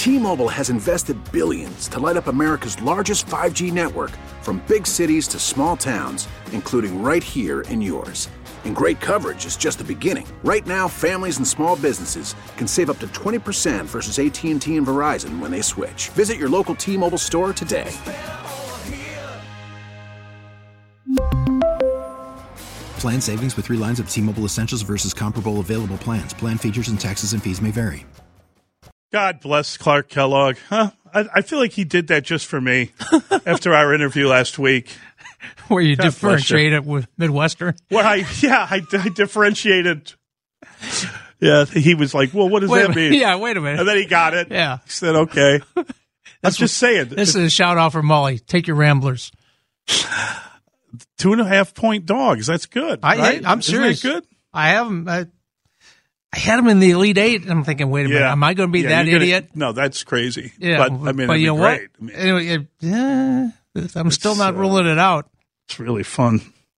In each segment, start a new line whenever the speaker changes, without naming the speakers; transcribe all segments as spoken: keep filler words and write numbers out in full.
T-Mobile has invested billions to light up America's largest five G network, from big cities to small towns, including right here in yours. And great coverage is just the beginning. Right now, families and small businesses can save up to twenty percent versus A T and T and Verizon when they switch. Visit your local T-Mobile store today.
Plan savings with three lines of T-Mobile Essentials versus comparable available plans. Plan features and taxes and fees may vary.
God bless Clark Kellogg. Huh? I, I feel like he did that just for me after our interview last week.
Where you
God
differentiate it with Midwestern?
Where I, yeah, I, I differentiated. Yeah, he was like, well, what does
wait
that mean?
Yeah, wait a minute.
And then he got it.
Yeah.
He said, okay. I'm just saying.
This is a shout out for Molly. Take your Ramblers.
Two and a half point dogs. That's good.
I,
right?
I'm
Isn't
serious.
that good?
I have them. I, I had them in the Elite Eight, and I'm thinking, wait a minute,
Yeah.
am I going to be
Yeah,
that
you're gonna-
idiot?
No, that's crazy.
Yeah,
But, I mean,
but
it'd
you
be
know
great.
what?
I mean,
Anyway, it, eh, I'm still not
uh,
ruling it out.
it's really fun.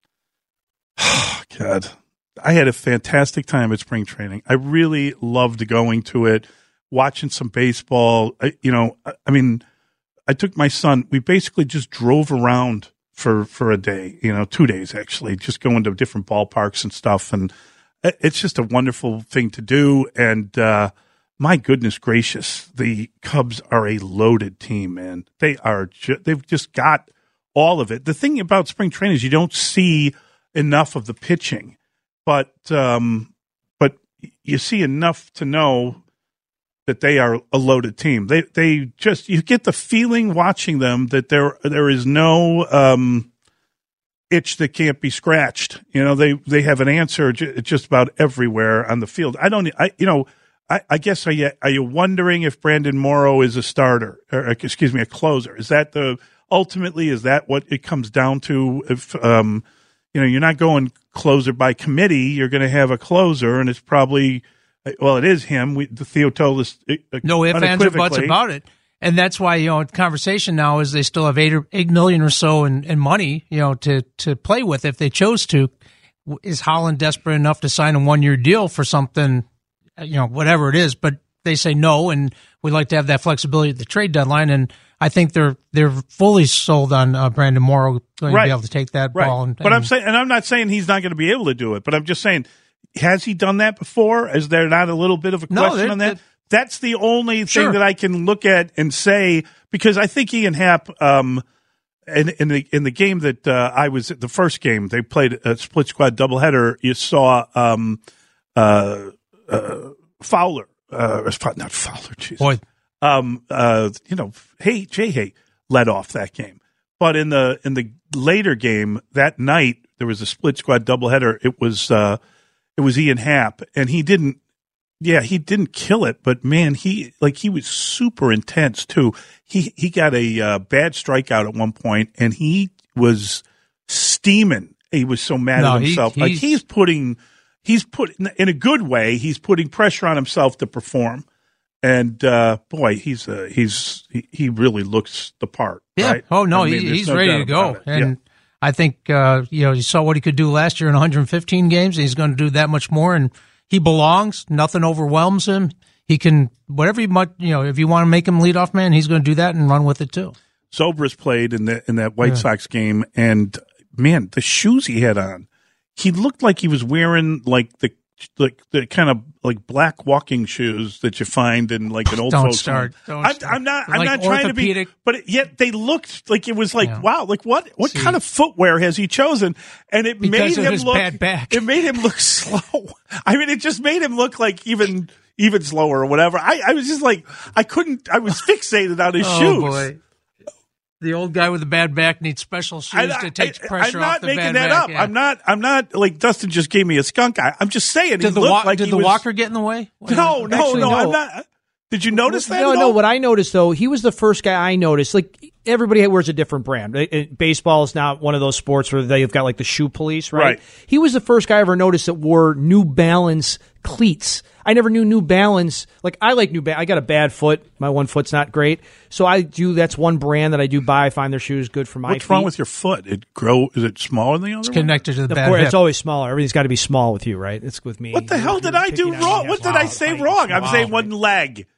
God. I had a fantastic time at spring training. I really loved going to it, watching some baseball. I, you know, I, I mean, I took my son. We basically just drove around for, for a day, you know, two days actually, just going to different ballparks and stuff. And it- it's just a wonderful thing to do. And uh, my goodness gracious, the Cubs are a loaded team, man. They are. Ju- they've just got all of it. The thing about spring training is you don't see enough of the pitching. But um, but you see enough to know that they are a loaded team. They they just you get the feeling watching them that there there is no um, itch that can't be scratched. You know, they they have an answer j- just about everywhere on the field. I don't I you know I, I guess are you are you wondering if Brandon Morrow is a starter or excuse me a closer? Is that the ultimately is that what it comes down to? If um, you know, you're not going closer by committee. You're going to have a closer, and it's probably, well, it is him. We, the Theo told us uh,
No ifs, ands, or buts about it. And that's why, you know, the conversation now is they still have eight or eight million or so in, in money, you know, to, to play with if they chose to. Is Holland desperate enough to sign a one year deal for something, you know, whatever it is? But they say no, and we'd like to have that flexibility at the trade deadline. And I think they're they're fully sold on uh, Brandon Morrow going
right.
to be able to take that
right.
ball. And,
but
and,
I'm saying, and I'm not saying he's not going to be able to do it. But I'm just saying, has he done that before? Is there not a little bit of a
No,
question on that?
that-
That's the only thing
Sure.
that I can look at and say, because I think Ian Happ, um, in, in the in the game that uh, I was at, the first game they played a split squad doubleheader. You saw um, uh, uh, Fowler, uh, not Fowler, jeez.
Boy.
Um, uh, you know, hey, Jay Hay led off that game, but in the in the later game that night there was a split squad doubleheader. It was uh, it was Ian Happ, and he didn't. Yeah, he didn't kill it, but man, he like he was super intense too. He he got a uh, bad strikeout at one point, and he was steaming. He was so mad
No,
at
he-
himself. like
he's-
he's putting, he's put in a good way. He's putting pressure on himself to perform. And uh, boy, he's uh, he's he, he really looks the part.
Yeah.
Right?
Oh no,
I mean,
he,
there's
he's
no
ready
doubt
to go.
about it.
And
Yeah.
I think uh, you know you saw what he could do last year in one hundred fifteen games, and he's going to do that much more. And he belongs. Nothing overwhelms him. He can whatever you might you know if you want to make him leadoff man, he's going to do that and run with it too.
Zobrist played in that in that White
Yeah.
Sox game, and man, the shoes he had on, he looked like he was wearing like the like the kind of like black walking shoes that you find in like an old
Don't
folks'
start.
home.
Don't
I'm,
start.
I'm not. I'm
Like
not trying to be.
orthopedic.
But yet they looked like it was like
Yeah.
wow, like what what
See.
kind of footwear has he chosen? And it
Because
made
of
him
his
look.
bad back.
It made him look slow. I mean, it just made him look like even even slower or whatever. I, I was just like I couldn't. I was fixated on his
Oh
shoes.
boy. The old guy with the bad back needs special shoes
I-
to take
I-
pressure
I'm not
off the
making
bad
that
back.
up.
Yeah.
I'm not. I'm not like Dustin just gave me a skunk eye. I'm just saying. he
Did the
looked
wa-
like
did
he
the
was,
Walker get in the way?
No, no,
Actually,
no,
no.
I'm not. Did you notice that?
No,
at
no.
all?
What I noticed though, he was the first guy I noticed. Like everybody wears a different brand. It- it- baseball is not one of those sports where they've got like the shoe police, right?
Right.
He was the first guy I ever noticed that wore New Balance cleats. I never knew New Balance. Like I like New Balance. I got a bad foot. My one foot's not great, so I do. That's one brand that I do buy. I find their shoes good for my
What's
feet.
wrong with your foot? It grow? Is it smaller than the other?
It's
one?
connected to the
Of
bad
course,
hip.
it's always smaller. Everything's got to be small with you, right? It's with me.
What the
You're-
hell did
you're
I do
picking on
wrong?
me.
What did
Wow,
I say
right.
wrong? I'm
Wow,
saying
right.
one leg.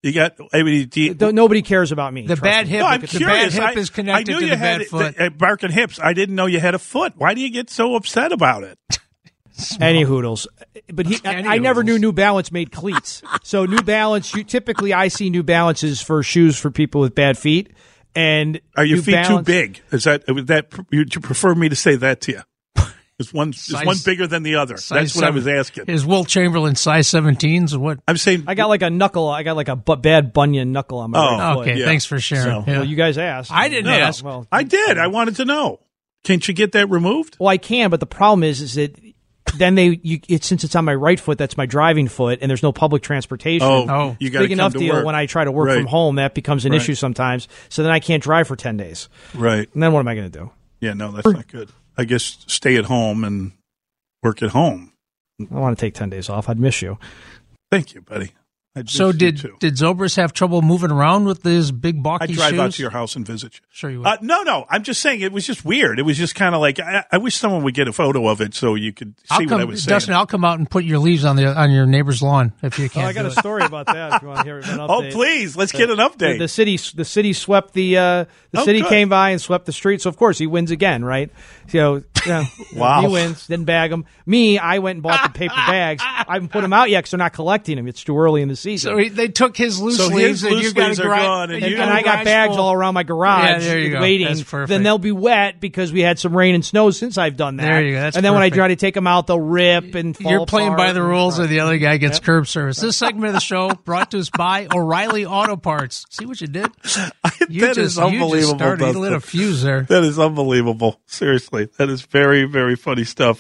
You got. I mean, do you,
nobody cares about me.
The bad
me.
hip.
No, I'm
the
curious.
bad hip
I,
is connected
I knew
to
you
the
had
bad foot.
The, uh, barking hips. I didn't know you had a foot. Why do you get so upset about it?
Any hoodles, but he, I, I never knew New Balance made cleats. So New Balance, you typically I see New Balances for shoes for people with bad feet. And
are your
New
feet
Balance,
too big? Is that is that? Would you prefer me to say that to you? Is one
size,
is one bigger than the other? That's what
seven.
I was asking.
Is Wilt Chamberlain size seventeens or what?
I'm saying
I got like a knuckle. I got like a bu- bad bunion knuckle on my
Oh,
right foot.
Okay,
yeah.
thanks for sharing.
So-
Yeah.
Well, you guys asked.
I didn't
No, no.
ask.
Well,
I did. I wanted to know. Can't you get that removed?
well, I can, but the problem is, is that then they, you, it, since it's on my right foot, that's my driving foot, and there's no public transportation.
Oh,
Oh.
you got
Big enough deal when I try to work
Right.
from home, that becomes an
Right.
issue sometimes. So then I can't drive for ten days.
Right.
And then what am I going to do?
Yeah. No, that's not good. I guess stay at home and work at home.
I don't want to take ten days off. I'd miss you.
Thank you, buddy. I'd
So
miss you
did
too.
did Zobrist have trouble moving around with his big
I
balky
drive
shoes?
out to your house and visit you.
Sure you would.
Uh, no, no. I'm just saying it was just weird. It was just kind of like I, I wish someone would get a photo of it so you could see
I'll
what
come,
I was saying.
Dustin, I'll come out and put your leaves on the on your neighbor's lawn if you
Oh,
can't.
I got
do
a
it.
story about that. If you want to hear an update.
Oh, please, let's get an update.
The, the city, the city swept the. Uh, the
Oh,
city
good.
came by and swept the street. So of course he wins again, right? So yeah,
Wow.
he wins. Didn't bag them. Me, I went and bought the paper bags. I haven't put them out yet because they're not collecting them. It's too early in the season.
So he, they took his loose
So
leaves
his
and
loose
you got
leaves
to
are
grind.
gone, and
and,
you
and
got
I got bags all around my garage
Yeah, there you go.
waiting.
That's perfect.
Then they'll be wet because we had some rain and snow since I've done that.
There you go. That's
and then when I
perfect.
try to take them out, they'll rip and fall
You're playing by
apart
the
and-
rules, or the other guy gets curb service. This segment of the show brought to us by O'Reilly Auto Parts. See what you did? You
That
just,
is
you
unbelievable,
just started. You
Dustin.
lit a fuse there.
That is unbelievable. Seriously, that is very, very funny stuff.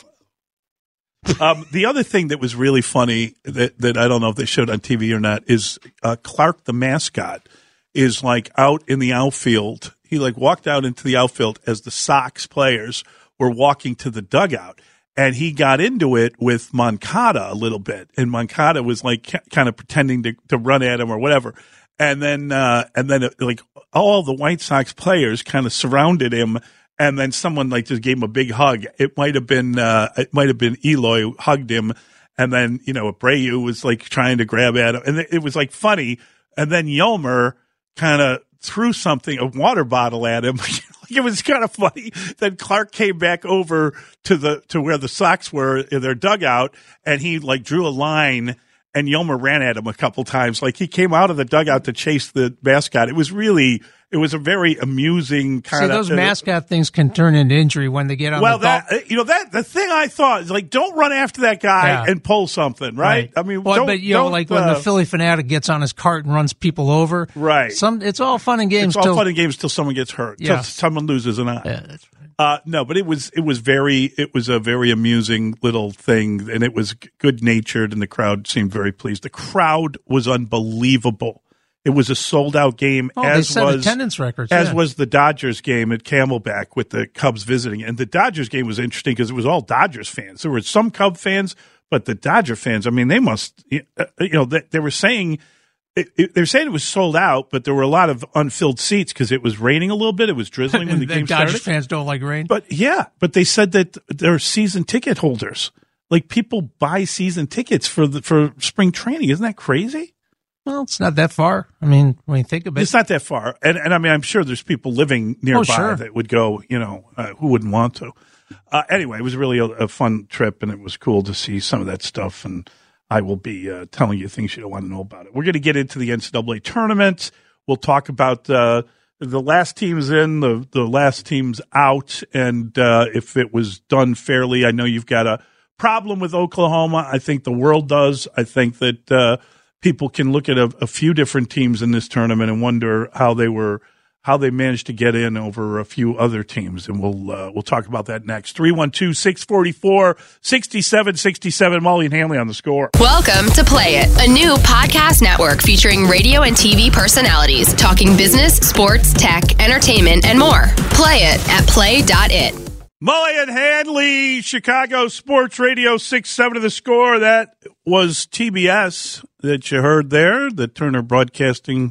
Um, the other thing that was really funny that, that I don't know if they showed on T V or not is uh, Clark the mascot is like out in the outfield. He like walked out into the outfield as the Sox players were walking to the dugout. And he got into it with Moncada a little bit. And Moncada was like k- kind of pretending to, to run at him or whatever. And then, uh, and then uh, like all the White Sox players kind of surrounded him. And then someone like just gave him a big hug. It might have been, uh, it might have been Eloy who hugged him. And then, you know, Abreu was like trying to grab at him. And it, it was like funny. And then Yelmer kind of threw something, a water bottle at him. It was kind of funny. Then Clark came back over to the to where the Sox were in their dugout, and he like drew a line, and Yelmer ran at him a couple times. Like he came out of the dugout to chase the mascot. It was really, it was a very amusing kind
See,
of.
those mascot things can turn into injury when they get on
Well,
the golf.
that you know that the thing I thought is like, don't run after that guy
Yeah.
and pull something, right? I mean,
well,
don't,
but you know,
don't,
like when
uh,
the Philly fanatic gets on his cart and runs people over,
Right.
Some it's all fun and games.
it's all
till,
fun and games till someone gets hurt, till
Yeah.
someone loses an eye.
Yeah, that's right.
Uh, no, but it was it was very it was a very amusing little thing, and it was good natured, and the crowd seemed very pleased. The crowd was unbelievable. It was a sold out game,
Oh, they
as
set
was
attendance records,
as
yeah.
was the Dodgers game at Camelback with the Cubs visiting. And the Dodgers game was interesting because it was all Dodgers fans. There were some Cub fans, but the Dodger fans, I mean, they must you know they, they were saying. It, it, they're saying it was sold out, but there were a lot of unfilled seats because it was raining a little bit. It was drizzling when the
And
game
Dodgers
started.
fans don't like rain.
But yeah, but they said that they're season ticket holders. Like people buy season tickets for the, for spring training. Isn't that crazy?
Well, it's not that far. I mean, when you think of it,
It's not that far. And and I mean, I'm sure there's people living nearby
Oh, sure.
that would go, you know, uh, who wouldn't want to? Uh, anyway, it was really a, a fun trip, and it was cool to see some of that stuff. And I will be uh, telling you things you don't want to know about it. We're going to get into the N C double A tournament. We'll talk about uh, the last teams in, the, the last teams out, and uh, if it was done fairly. I know you've got a problem with Oklahoma. I think the world does. I think that uh, people can look at a, a few different teams in this tournament and wonder how they were how they managed to get in over a few other teams, and we'll uh, we'll talk about that next. three one two, six four four, six seven six seven. Molly and Hanley on the Score.
Welcome to Play It, a new podcast network featuring radio and T V personalities talking business, sports, tech, entertainment, and more. Play it at play dot it.
Molly and Hanley, Chicago Sports Radio six seven of the Score. That was T B S that you heard there, the Turner Broadcasting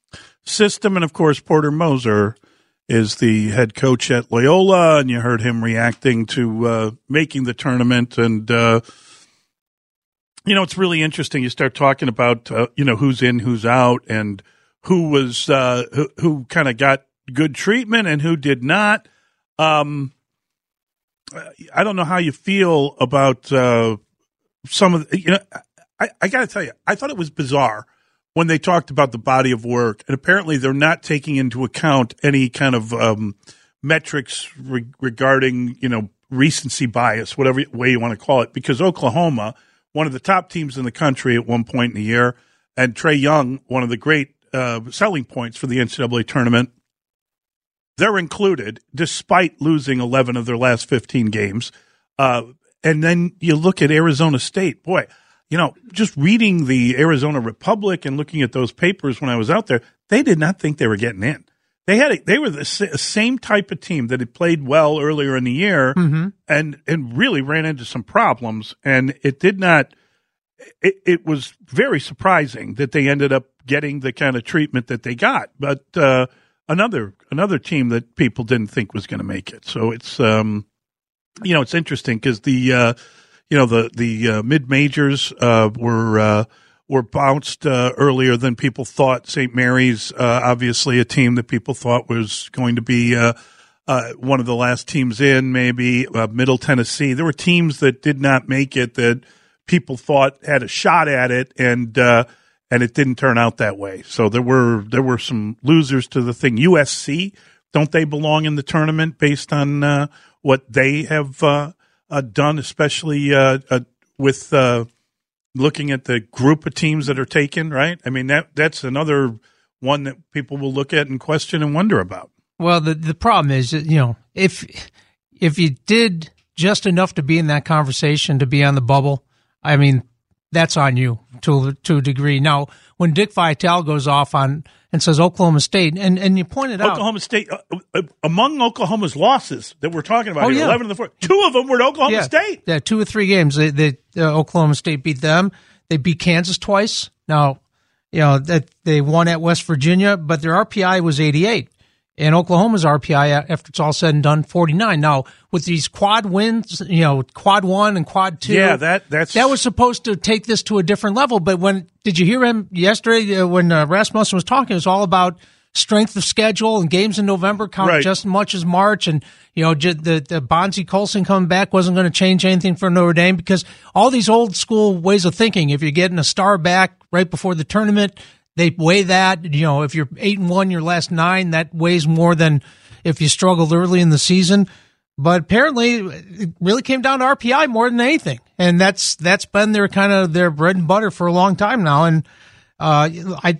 System. And, of course, Porter Moser is the head coach at Loyola, and you heard him reacting to uh, making the tournament. And uh, you know, it's really interesting. You start talking about, uh, you know, who's in, who's out, and who was, uh, who, who kind of got good treatment and who did not. Um, I don't know how you feel about uh, some of the, you know, I, I got to tell you, I thought it was bizarre when they talked about the body of work, and apparently they're not taking into account any kind of um, metrics re- regarding, you know, recency bias, whatever way you want to call it, because Oklahoma, one of the top teams in the country at one point in the year, and Trae Young, one of the great uh, selling points for the N C double A tournament, they're included despite losing eleven of their last fifteen games. Uh, and then you look at Arizona State. Boy, you know, just reading the Arizona Republic and looking at those papers when I was out there, they did not think they were getting in. They had a, they were the same type of team that had played well earlier in the year, mm-hmm. and and really ran into some problems. And it did not. It, it was very surprising that they ended up getting the kind of treatment that they got. But uh, another another team that people didn't think was going to make it. So it's um, you know, it's interesting because the uh, you know the the uh, mid majors uh, were. Uh, were bounced uh, earlier than people thought. Saint Mary's, uh, obviously a team that people thought was going to be uh, uh, one of the last teams in, maybe. Uh, Middle Tennessee. There were teams that did not make it that people thought had a shot at it, and uh, and it didn't turn out that way. So there were there were some losers to the thing. U S C, don't they belong in the tournament based on uh, what they have uh, uh, done, especially uh, uh, with uh, – looking at the group of teams that are taken, right? I mean, that that's another one that people will look at and question and wonder about.
Well, the the problem is, you know, if if you did just enough to be in that conversation, to be on the bubble, I mean, that's on you to to a degree. Now, when Dick Vitale goes off on and says Oklahoma State, and, and you pointed out
Oklahoma State uh, uh, among Oklahoma's losses that we're talking about
oh,
here,
yeah.
eleven of the four, two of them were to Oklahoma
yeah,
State.
Yeah, two or three games. They, they uh, Oklahoma State beat them. They beat Kansas twice. Now, you know that they won at West Virginia, but their R P I was eighty-eight. And Oklahoma's R P I, after it's all said and done, forty-nine. Now, with these quad wins, you know, quad one and quad two,
yeah, that that's
that was supposed to take this to a different level. But when did you hear him yesterday uh, when uh, Rasmussen was talking? It was all about strength of schedule and games in November count
right.
just as much as March. And, you know, the, the Bonzie Colson coming back wasn't going to change anything for Notre Dame because all these old school ways of thinking, if you're getting a star back right before the tournament, they weigh that. You know, if you're eight and one your last nine, that weighs more than if you struggled early in the season. But apparently, it really came down to R P I more than anything, and that's that's been their kind of their bread and butter for a long time now. And uh, I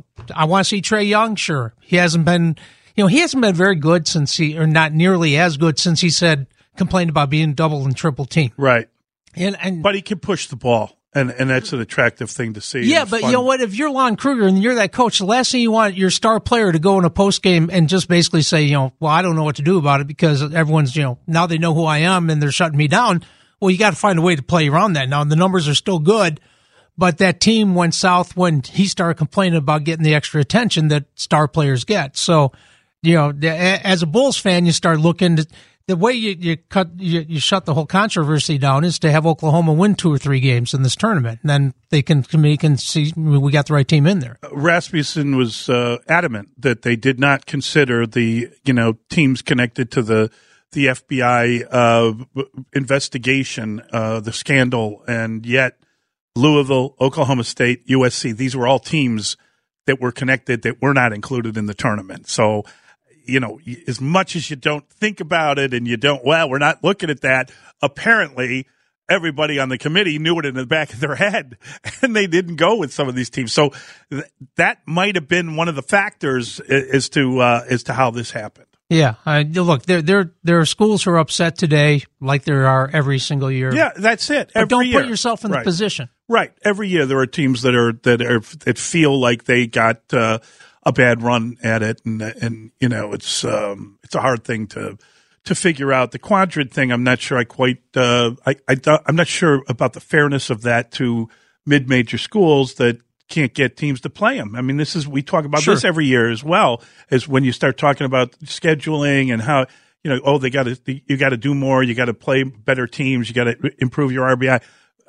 I want to see Trae Young. Sure, he hasn't been, you know, he hasn't been very good since he, or not nearly as good since he said complained about being double and triple team.
Right,
and and
but he can push the ball. And and that's an attractive thing to see.
Yeah, but
fun.
You know what? If you're Lon Kruger and you're that coach, the last thing you want your star player to go in a post game and just basically say, you know, well, I don't know what to do about it because everyone's, you know, now they know who I am and they're shutting me down. Well, you got to find a way to play around that. Now the numbers are still good, but that team went south when he started complaining about getting the extra attention that star players get. So, you know, as a Bulls fan, you start looking to. The way you, you cut you, you shut the whole controversy down is to have Oklahoma win two or three games in this tournament, and then they can they can see we got the right team in there.
Rasmussen was uh, adamant that they did not consider the you know teams connected to the the F B I uh, investigation, uh, the scandal, and yet Louisville, Oklahoma State, U S C, these were all teams that were connected that were not included in the tournament. So. You know, as much as you don't think about it and you don't, well, we're not looking at that. Apparently, everybody on the committee knew it in the back of their head, and they didn't go with some of these teams. So th- that might have been one of the factors as to uh, as to how this happened.
Yeah, uh, look, there there there are schools who are upset today, like there are every single year.
Yeah, that's it. Every
but don't
year.
put yourself in
right.
the position.
Right. Every year there are teams that are that are that feel like they got. Uh, a bad run at it, and and you know it's um, it's a hard thing to to figure out. The quadrant thing, I'm not sure I quite uh, I, I th- I'm not sure about the fairness of that to mid-major schools that can't get teams to play them. I mean, this is we talk about
sure.
this every year as well as when you start talking about scheduling and how you know oh they got to you got to do more, you got to play better teams, you got to improve your R B I.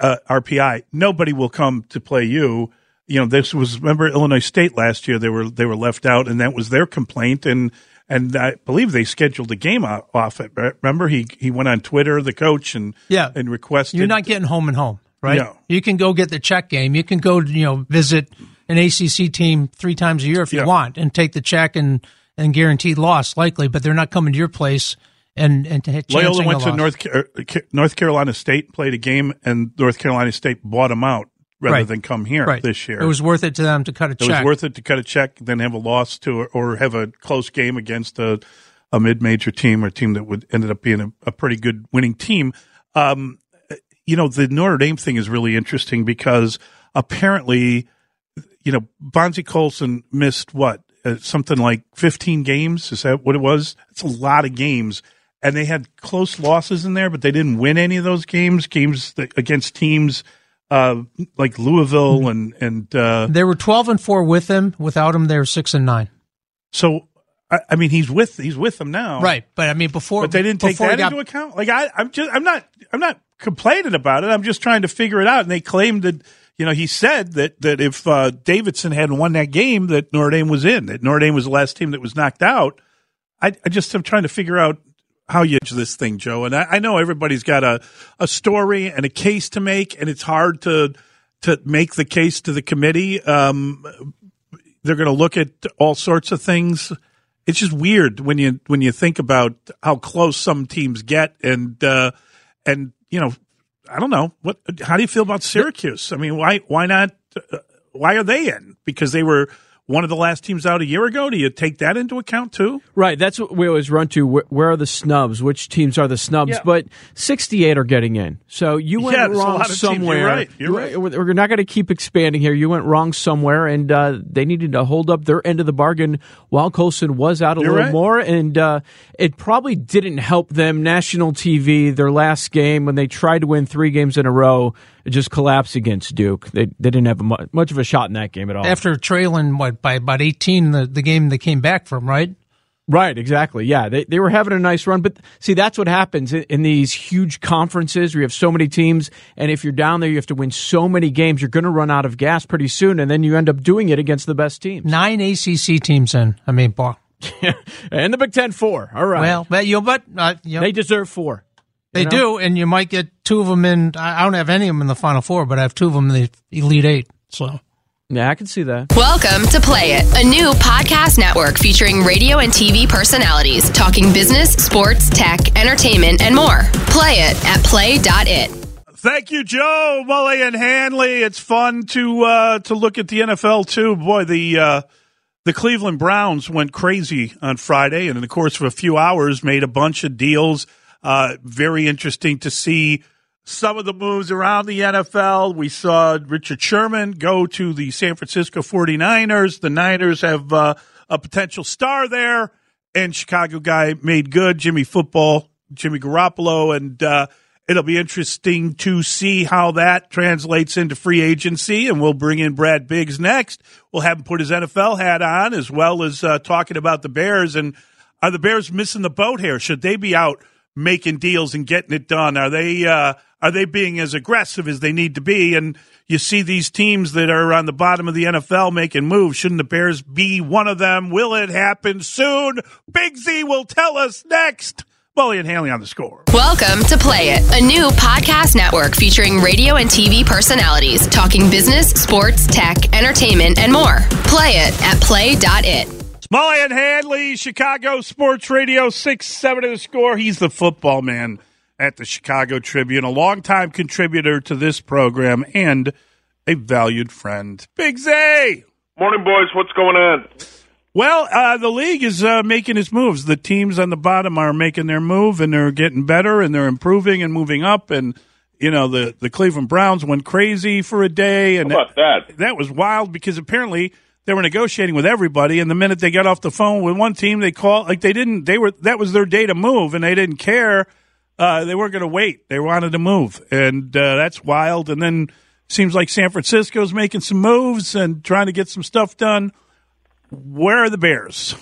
uh, R P I, nobody will come to play you. You know, this was, remember Illinois State last year, they were they were left out, and that was their complaint, and and I believe they scheduled a game off it. Remember, he he went on Twitter, the coach, and
yeah.
and requested.
You're not getting home and home, right?
No.
You can go get the check game. You can go, you know, visit an A C C team three times a year if you
yeah.
want, and take the check and, and guaranteed loss, likely, but they're not coming to your place and, and to hit
Loyola went to
loss.
North, North Carolina State, played a game, and North Carolina State bought them out rather
right.
than come here
right.
this year.
It was worth it to them to cut a
it
check.
It was worth it to cut a check, then have a loss to, or have a close game against a, a mid-major team or a team that would ended up being a, a pretty good winning team. Um, you know, the Notre Dame thing is really interesting because apparently, you know, Bonzie Colson missed what? Uh, something like fifteen games? Is that what it was? It's a lot of games. And they had close losses in there, but they didn't win any of those games, games that, against teams uh, like Louisville and and uh,
they were twelve and four with him. Without him, they were six and nine.
So, I, I mean, he's with he's with them now,
right? But I mean, before,
but they didn't take that
got,
into account. Like I, I'm just, I'm not, I'm not complaining about it. I'm just trying to figure it out. And they claimed that, you know, he said that that if uh, Davidson hadn't won that game, that Notre Dame was in. That Notre Dame was the last team that was knocked out. I, I just am trying to figure out how you judge this thing, Joe. And I, I know everybody's got a, a story and a case to make, and it's hard to to make the case to the committee. Um, they're going to look at all sorts of things. It's just weird when you when you think about how close some teams get, and uh, and you know, I don't know what. How do you feel about Syracuse? I mean, why why not? Uh, why are they in? Because they were one of the last teams out a year ago. Do you take that into account too?
Right. That's what we always run to. Where are the snubs? Which teams are the snubs?
Yeah.
But sixty-eight are getting in. So you went
yeah,
wrong somewhere.
You're right. You're right.
We're not going to keep expanding here. You went wrong somewhere, and uh, they needed to hold up their end of the bargain while Colson was out a
You're
little
right.
more. And uh, it probably didn't help them. National T V, their last game, when they tried to win three games in a row, it just collapsed against Duke. They they didn't have a, much of a shot in that game at all.
After trailing, what, by about eighteen, the, the game they came back from, right?
Right, exactly. Yeah, they they were having a nice run. But see, that's what happens in, in these huge conferences where you have so many teams. And if you're down there, you have to win so many games. You're going to run out of gas pretty soon. And then you end up doing it against the best teams.
Nine A C C teams in. I mean, boy.
And the Big Ten, four. All right.
Well, but, you know, but uh, you know,
they deserve four.
They
you know?
do, and you might get two of them in. I don't have any of them in the Final Four, but I have two of them in the Elite Eight. So,
yeah, I can see that.
Welcome to Play It, a new podcast network featuring radio and T V personalities talking business, sports, tech, entertainment, and more. Play it at play dot it.
Thank you, Joe, Mully, and Hanley. It's fun to uh, to look at the N F L too. Boy, the uh, the Cleveland Browns went crazy on Friday, and in the course of a few hours, made a bunch of deals. Uh, very interesting to see some of the moves around the N F L. We saw Richard Sherman go to the San Francisco forty-niners. The Niners have uh, a potential star there, and Chicago guy made good, Jimmy Football, Jimmy Garoppolo, and uh, it'll be interesting to see how that translates into free agency, and we'll bring in Brad Biggs next. We'll have him put his N F L hat on, as well as uh, talking about the Bears. And are the Bears missing the boat here? Should they be out making deals and getting it done? Are they uh, are they being as aggressive as they need to be? And you see these teams that are on the bottom of the N F L making moves. Shouldn't the Bears be one of them? Will it happen soon? Big Z will tell us next. Mully and Hanley on the Score.
Welcome to Play It, a new podcast network featuring radio and T V personalities talking business, sports, tech, entertainment, and more. Play it at play dot it.
Mully and Hanley, Chicago Sports Radio, six seven of the Score. He's the football man at the Chicago Tribune, a longtime contributor to this program and a valued friend. Big Z!
Morning, boys. What's going on?
Well, uh, the league is uh, making its moves. The teams on the bottom are making their move, and they're getting better, and they're improving and moving up. And, you know, the, the Cleveland Browns went crazy for a day. And
How about that?
That was wild because apparently they were negotiating with everybody, and the minute they got off the phone with one team, they called like they didn't. They were that was their day to move, and they didn't care. Uh, they weren't going to wait. They wanted to move, and uh, that's wild. And then seems like San Francisco's making some moves and trying to get some stuff done. Where are the Bears?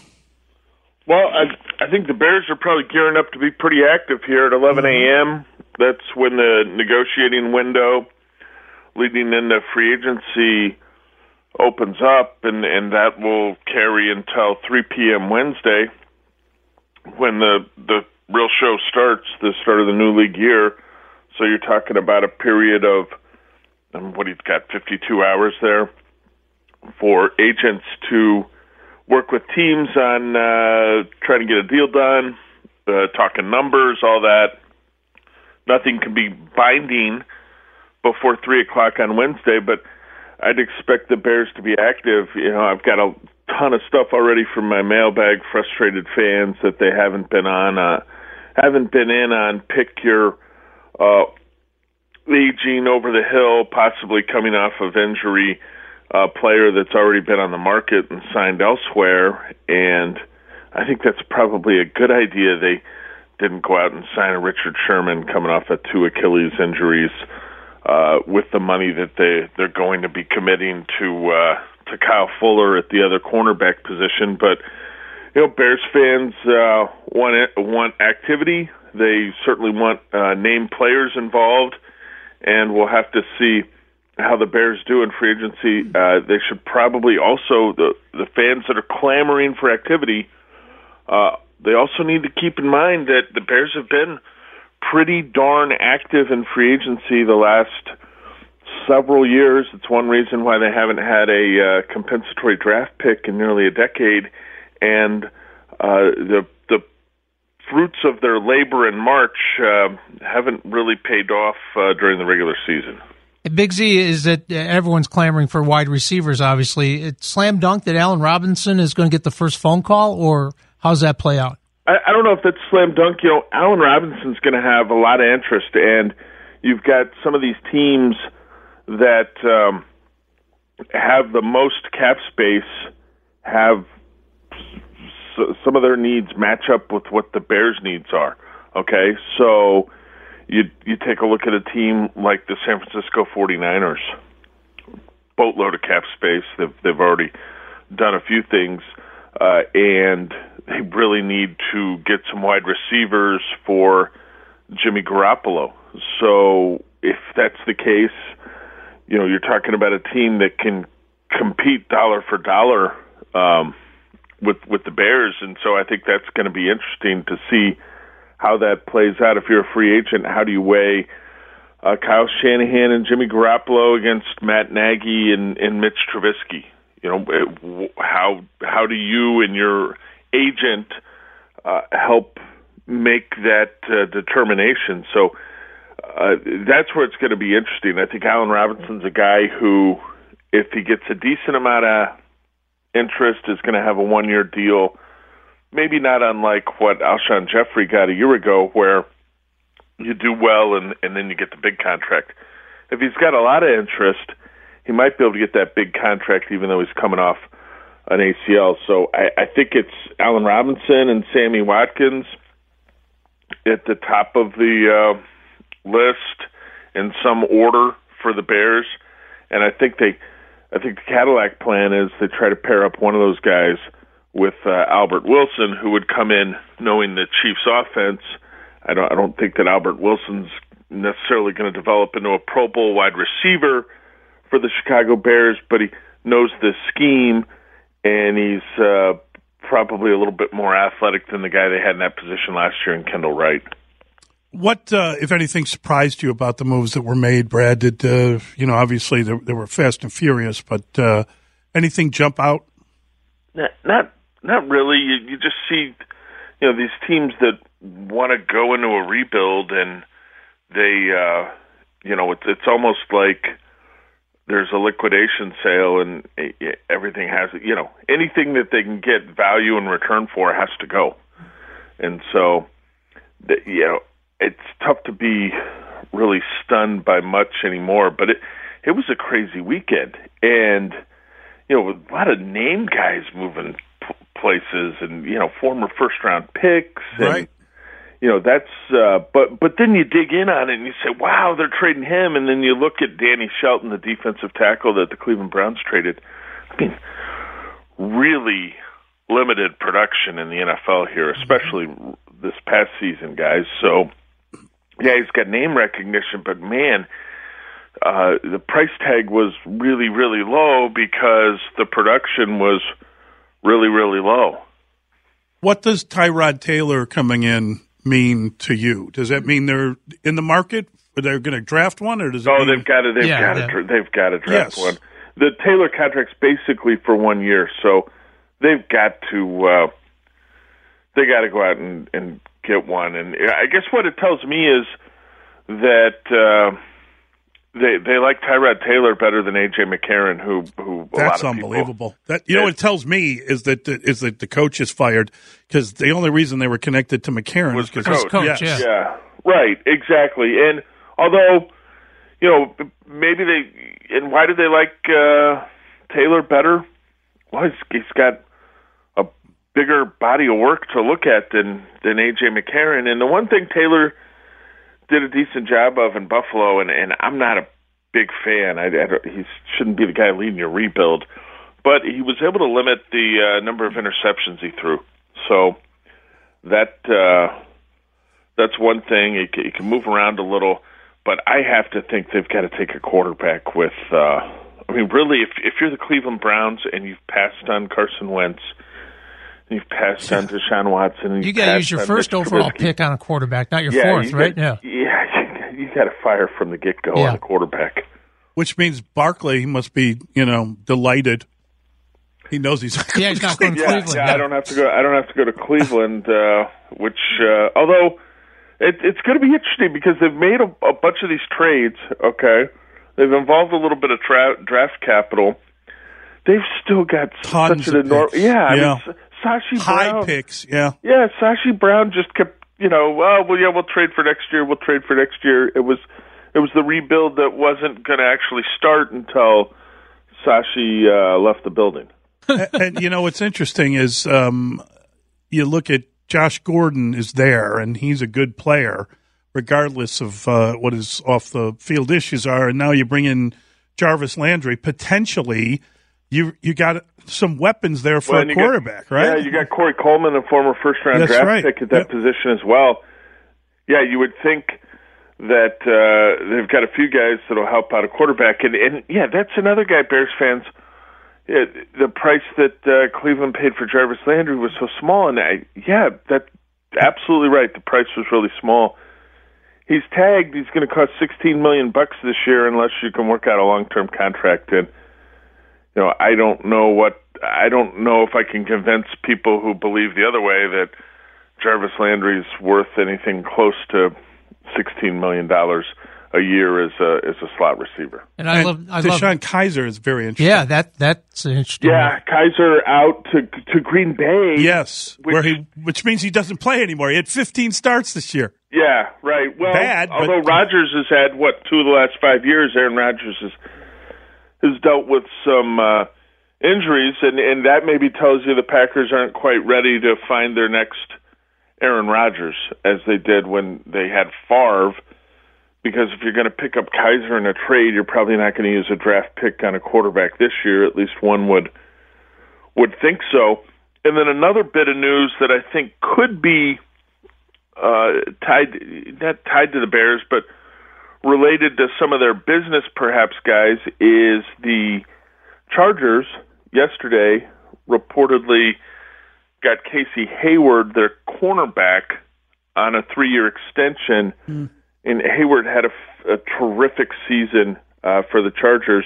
Well, I, I think the Bears are probably gearing up to be pretty active here at eleven a.m. That's when the negotiating window leading into free agency opens up, and, and that will carry until three p.m. Wednesday when the the real show starts, the start of the new league year. So you're talking about a period of, um, what, he's got fifty-two hours there for agents to work with teams on uh, trying to get a deal done, uh, talking numbers, all that. Nothing can be binding before three o'clock on Wednesday, but I'd expect the Bears to be active. You know, I've got a ton of stuff already from my mailbag, frustrated fans that they haven't been on, uh, haven't been in on pick your uh, aging over the hill, possibly coming off of injury, uh, player that's already been on the market and signed elsewhere. And I think that's probably a good idea. They didn't go out and sign a Richard Sherman coming off of two Achilles injuries, uh, with the money that they, they're going to be committing to, uh, to Kyle Fuller at the other cornerback position. But, you know, Bears fans, uh, want it, want activity. They certainly want, uh, named players involved, and we'll have to see how the Bears do in free agency. Uh, they should probably also, the, the fans that are clamoring for activity, uh, they also need to keep in mind that the Bears have been pretty darn active in free agency the last several years. It's one reason why they haven't had a uh, compensatory draft pick in nearly a decade. And uh, the the fruits of their labor in March uh, haven't really paid off uh, during the regular season.
Big Z is that everyone's clamoring for wide receivers, obviously. It's slam dunk that Allen Robinson is going to get the first phone call, or how's that play out?
I, I don't know if that's slam dunk. You know, Allen Robinson's going to have a lot of interest, and you've got some of these teams that um, have the most cap space, have s- some of their needs match up with what the Bears' needs are. Okay, so you you take a look at a team like the San Francisco forty-niners, boatload of cap space. They've they've already done a few things, uh, and they really need to get some wide receivers for Jimmy Garoppolo. So if that's the case, you know, you're talking about a team that can compete dollar for dollar um, with with the Bears, and so I think that's going to be interesting to see how that plays out. If you're a free agent, how do you weigh uh, Kyle Shanahan and Jimmy Garoppolo against Matt Nagy and, and Mitch Trubisky? You know, how how do you and your agent uh, help make that uh, determination? So uh, that's where it's going to be interesting. I think Allen Robinson's a guy who, if he gets a decent amount of interest, is going to have a one-year deal, maybe not unlike what Alshon Jeffrey got a year ago, where you do well and, and then you get the big contract. If he's got a lot of interest, he might be able to get that big contract even though he's coming off an A C L. So I, I think it's Allen Robinson and Sammy Watkins at the top of the uh, list in some order for the Bears. And I think they, I think the Cadillac plan is they try to pair up one of those guys with uh, Albert Wilson, who would come in knowing the Chiefs' offense. I don't, I don't think that Albert Wilson's necessarily going to develop into a Pro Bowl wide receiver for the Chicago Bears, but he knows the scheme, and he's uh, probably a little bit more athletic than the guy they had in that position last year in Kendall Wright.
What, uh, if anything, surprised you about the moves that were made, Brad? Did, uh, you know, obviously they, they were fast and furious, but uh, anything jump out?
Not, not, not really. You, you just see, you know, these teams that want to go into a rebuild, and they, uh, you know, it's it's almost like there's a liquidation sale, and everything has, you know, anything that they can get value in return for has to go. And so, you know, it's tough to be really stunned by much anymore, but it it was a crazy weekend. And, you know, a lot of name guys moving p- places and, you know, former first-round picks. And,
right.
You know, that's, uh, but, but then you dig in on it and you say, wow, they're trading him. And then you look at Danny Shelton, the defensive tackle that the Cleveland Browns traded. I mean, really limited production in the N F L here, especially this past season, guys. So, yeah, he's got name recognition, but man, uh, the price tag was really, really low because the production was really, really low.
What does Tyrod Taylor coming in mean to you? Does that mean they're in the market? Or they're going to draft one, or does it?
Oh,
mean...
they've got to. They've
yeah,
got
yeah.
to. They've got to draft
Yes.
one. The Taylor contract's basically for one year, so they've got to. Uh, they got to go out and, and get one. And I guess what it tells me is that uh, they they like Tyrod Taylor better than A J McCarron, who who. A
That's
lot of
unbelievable.
People,
that you know what it tells me is that the, is that the coach is fired because the only reason they were connected to McCarron
Was
is because
the coach.
Coach,
yes.
yeah.
Yeah, right, exactly. And although, you know, maybe they, and why do they like uh, Taylor better? Well, he's, he's got a bigger body of work to look at than, than A J McCarron. And the one thing Taylor did a decent job of in Buffalo, and, and I'm not a big fan, I, I, he shouldn't be the guy leading your rebuild, but he was able to limit the uh, number of interceptions he threw. So that... Uh, That's one thing. He can, he can move around a little, but I have to think they've got to take a quarterback with. Uh, I mean, really, if if you're the Cleveland Browns and you've passed on Carson Wentz, and you've passed on Deshaun Watson, and
You
you've
got to
passed
use your
on
first
Mitch
overall
Trubisky,
pick on a quarterback, not your
yeah,
fourth,
you
right?
got,
Yeah.
yeah, you got to fire from the get go
Yeah.
on a quarterback.
Which means Barkley must be, you know, delighted. He knows he's not
Yeah, he's not going to
Yeah,
Cleveland.
yeah,
yeah.
I don't have to go. I don't have to go to Cleveland, uh, which uh, although. It, it's going to be interesting because they've made a, a bunch of these trades, okay? They've involved a little bit of tra- draft capital. They've still got
Tons
such an
of
enormous...
picks.
Yeah, I
Yeah.
mean, Sashi
high
Brown...
picks. Yeah.
Yeah, Sashi Brown just kept, you know, well, well, yeah, we'll trade for next year, we'll trade for next year. It was it was the rebuild that wasn't going to actually start until Sashi uh, left the building.
and, and, you know, what's interesting is um, you look at Josh Gordon is there, and he's a good player, regardless of uh, what his off-the-field issues are. And now you bring in Jarvis Landry. Potentially, you you got some weapons there for
Well,
a
and you
quarterback,
got,
right?
Yeah, you got Corey Coleman, a former first-round
That's
draft
right.
pick at that
Yep.
position as well. Yeah, you would think that uh, they've got a few guys that will help out a quarterback. And, and yeah, that's another guy, Bears fans. Yeah, the price that uh, Cleveland paid for Jarvis Landry was so small, and I, yeah, that's absolutely right. The price was really small. He's tagged. He's going to cost sixteen million bucks this year, unless you can work out a long-term contract. And you know, I don't know what I don't know if I can convince people who believe the other way that Jarvis Landry's worth anything close to sixteen million dollars a year as a as a slot receiver.
And I
and
love, I
Deshaun
love,
Kaiser is very interesting.
yeah, that that's interesting.
Yeah, Kaiser out to to Green Bay.
Yes,
Which-
where he, which means he doesn't play anymore. He had fifteen starts this year.
Yeah, right. Well,
Bad, but-
although Rodgers has had what two of the last five years, Aaron Rodgers has has dealt with some uh, injuries, and and that maybe tells you the Packers aren't quite ready to find their next Aaron Rodgers as they did when they had Favre. Because if you're going to pick up Kaiser in a trade, you're probably not going to use a draft pick on a quarterback this year. At least one would would think so. And then another bit of news that I think could be uh, tied, not tied to the Bears, but related to some of their business, perhaps, guys, is the Chargers yesterday reportedly got Casey Hayward, their cornerback, on a three-year extension. Mm. And Hayward had a, a terrific season uh, for the Chargers,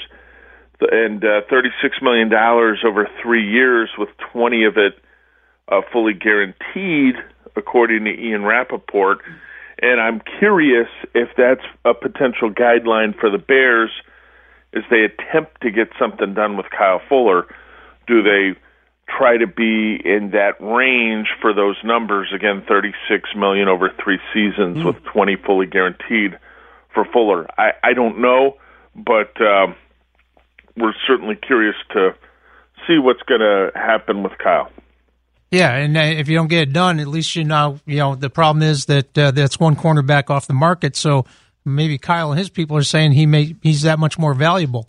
and uh, thirty-six million dollars over three years, with twenty of it uh, fully guaranteed, according to Ian Rappaport. And I'm curious if that's a potential guideline for the Bears as they attempt to get something done with Kyle Fuller. Do they try to be in that range for those numbers? Again, thirty-six million dollars over three seasons mm. with twenty fully guaranteed for Fuller. I, I don't know, but um, we're certainly curious to see what's going to happen with Kyle.
Yeah, and uh, if you don't get it done, at least you know, you know, the problem is that uh, that's one cornerback off the market, so maybe Kyle and his people are saying he may he's that much more valuable.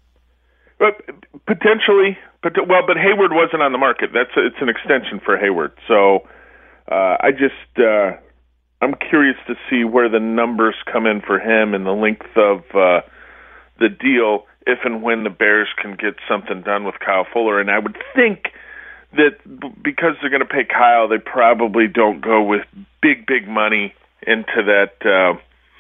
But potentially, but well, but Hayward wasn't on the market. That's a, it's an extension for Hayward. So uh, I just uh, I'm curious to see where the numbers come in for him and the length of uh, the deal if and when the Bears can get something done with Kyle Fuller. And I would think that because they're going to pay Kyle, they probably don't go with big, big money into that uh,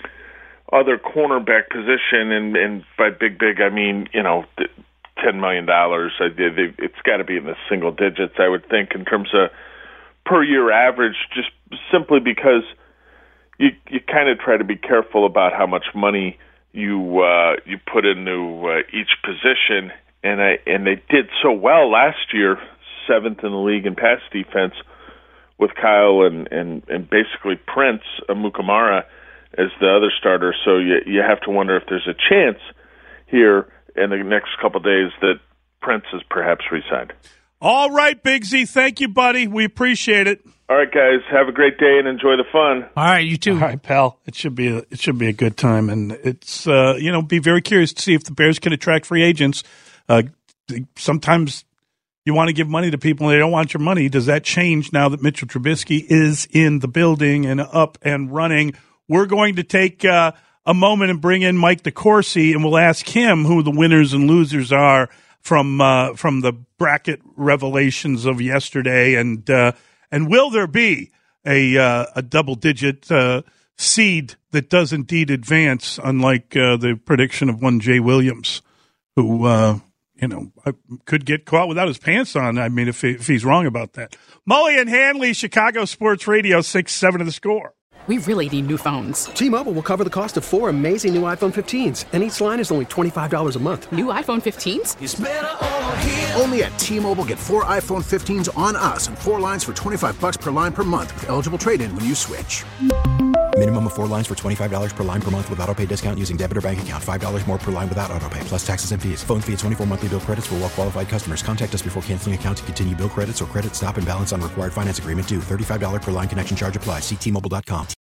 other cornerback position. And, and by big, big, I mean, you know, ten million dollars. It's got to be in the single digits, I would think, in terms of per year average, just simply because you you kind of try to be careful about how much money you uh, you put into uh, each position, and I and they did so well last year, seventh in the league in pass defense, with Kyle and and, and basically Prince Amukamara as the other starter. So you you have to wonder if there's a chance here in the next couple of days that Prince is perhaps re-signed.
All right, Big Z. Thank you, buddy. We appreciate it.
All right, guys. Have a great day and enjoy the fun.
All right, you too.
All right, pal. It should be a, it should be a good time, and it's uh, you know, be very curious to see if the Bears can attract free agents. Uh, sometimes you want to give money to people and they don't want your money. Does that change now that Mitchell Trubisky is in the building and up and running? We're going to take uh, a moment and bring in Mike DeCourcy, and we'll ask him who the winners and losers are from uh, from the bracket revelations of yesterday, and uh, and will there be a uh, a double digit uh, seed that does indeed advance, unlike uh, the prediction of one Jay Williams, who uh, you know could get caught without his pants on. I mean, if he, if he's wrong about that. Mully and Hanley, Chicago Sports Radio, six seven of the Score.
We really need new phones.
T-Mobile will cover the cost of four amazing new iPhone fifteens, and each line is only twenty-five dollars a month.
New iPhone fifteens?
It's better over here. Only at T-Mobile, get four iPhone fifteens on us and four lines for twenty-five bucks per line per month with eligible trade-in when you switch.
Minimum of four lines for twenty-five dollars per line per month with autopay discount using debit or bank account. five dollars more per line without autopay, plus taxes and fees. Phone fee at twenty-four monthly bill credits for well-qualified customers. Contact us before canceling account to continue bill credits or credit stop and balance on required finance agreement due. thirty-five dollars per line connection charge applies. See T Mobile dot com.